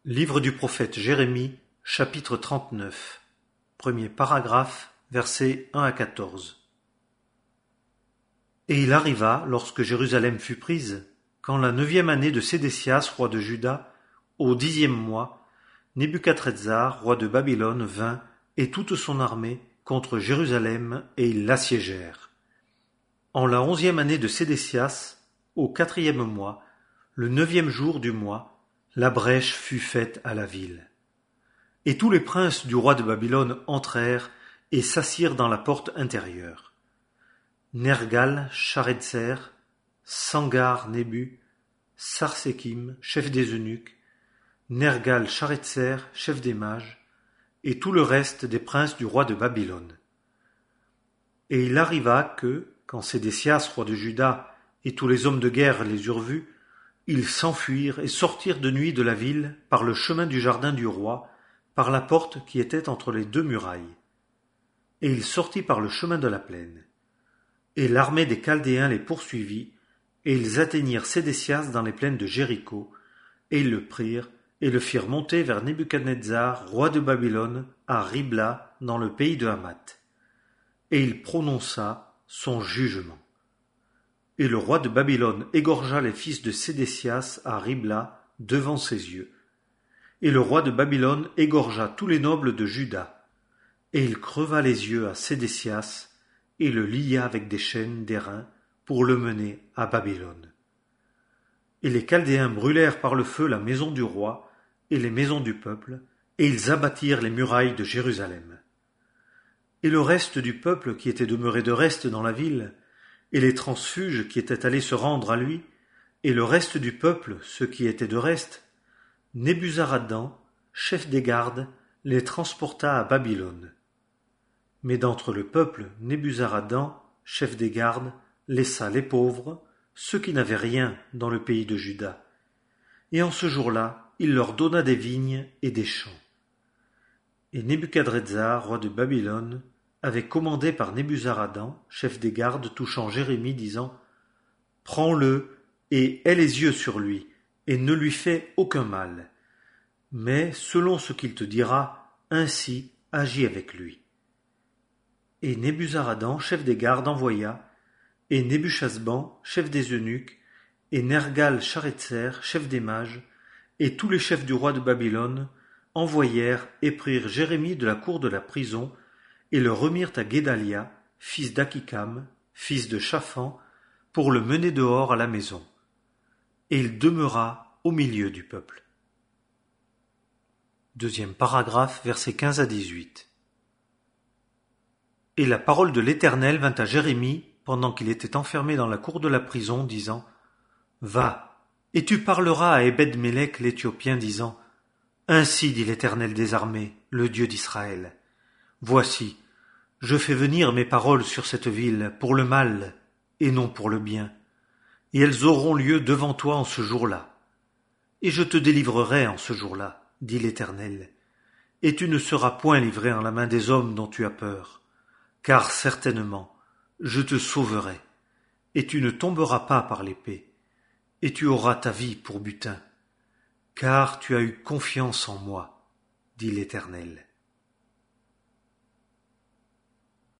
Livre du prophète Jérémie, chapitre 39, premier paragraphe, versets 1 à 14. Et il arriva, lorsque Jérusalem fut prise, qu'en la 9e année de Sédécias, roi de Juda, au 10e mois, Nebuchadrezzar, roi de Babylone, vint, et toute son armée, contre Jérusalem, et ils l'assiégèrent. En la 11e année de Sédécias, au 4e mois, le 9e jour du mois, la brèche fut faite à la ville. Et tous les princes du roi de Babylone entrèrent et s'assirent dans la porte intérieure. Nergal-Sharetzer, Sangar-Nébu, Sarsékim, chef des eunuques, Nergal-Sharetzer, chef des mages, et tout le reste des princes du roi de Babylone. Et il arriva que, quand Sédécias, roi de Juda, et tous les hommes de guerre les eurent vus, ils s'enfuirent et sortirent de nuit de la ville par le chemin du jardin du roi, par la porte qui était entre les deux murailles. Et il sortit par le chemin de la plaine. Et l'armée des Chaldéens les poursuivit, et ils atteignirent Sédécias dans les plaines de Jéricho, et ils le prirent, et le firent monter vers Nebuchadnezzar, roi de Babylone, à Ribla, dans le pays de Hamath. Et il prononça son jugement. Et le roi de Babylone égorgea les fils de Sédécias à Ribla, devant ses yeux. Et le roi de Babylone égorgea tous les nobles de Juda. Et il creva les yeux à Sédécias, et le lia avec des chaînes d'airain, pour le mener à Babylone. Et les Chaldéens brûlèrent par le feu la maison du roi, et les maisons du peuple, et ils abattirent les murailles de Jérusalem. Et le reste du peuple qui était demeuré de reste dans la ville, et les transfuges qui étaient allés se rendre à lui, et le reste du peuple, ceux qui étaient de reste, Nebuzaradan, chef des gardes, les transporta à Babylone. Mais d'entre le peuple, Nebuzaradan, chef des gardes, laissa les pauvres, ceux qui n'avaient rien dans le pays de Juda. Et en ce jour-là, il leur donna des vignes et des champs. Et Nebuchadrezzar, roi de Babylone, avait commandé par Nebuzaradan, chef des gardes, touchant Jérémie, disant « Prends-le et aie les yeux sur lui, et ne lui fais aucun mal. Mais, selon ce qu'il te dira, ainsi agis avec lui. » Et Nebuzaradan, chef des gardes, envoya, et Nebuchasban, chef des eunuques, et Nergal-Sharetzer, chef des mages, et tous les chefs du roi de Babylone, envoyèrent et prirent Jérémie de la cour de la prison, et le remirent à Guédalia, fils d'Akikam, fils de Shaphan, pour le mener dehors à la maison. Et il demeura au milieu du peuple. Deuxième paragraphe, versets 15 à 18. Et la parole de l'Éternel vint à Jérémie, pendant qu'il était enfermé dans la cour de la prison, disant « Va, et tu parleras à Ebed-Mélec l'Éthiopien, disant « Ainsi dit l'Éternel des armées, le Dieu d'Israël. Voici, je fais venir mes paroles sur cette ville pour le mal et non pour le bien, et elles auront lieu devant toi en ce jour-là. Et je te délivrerai en ce jour-là, dit l'Éternel, et tu ne seras point livré en la main des hommes dont tu as peur, car certainement je te sauverai, et tu ne tomberas pas par l'épée, et tu auras ta vie pour butin, car tu as eu confiance en moi, dit l'Éternel.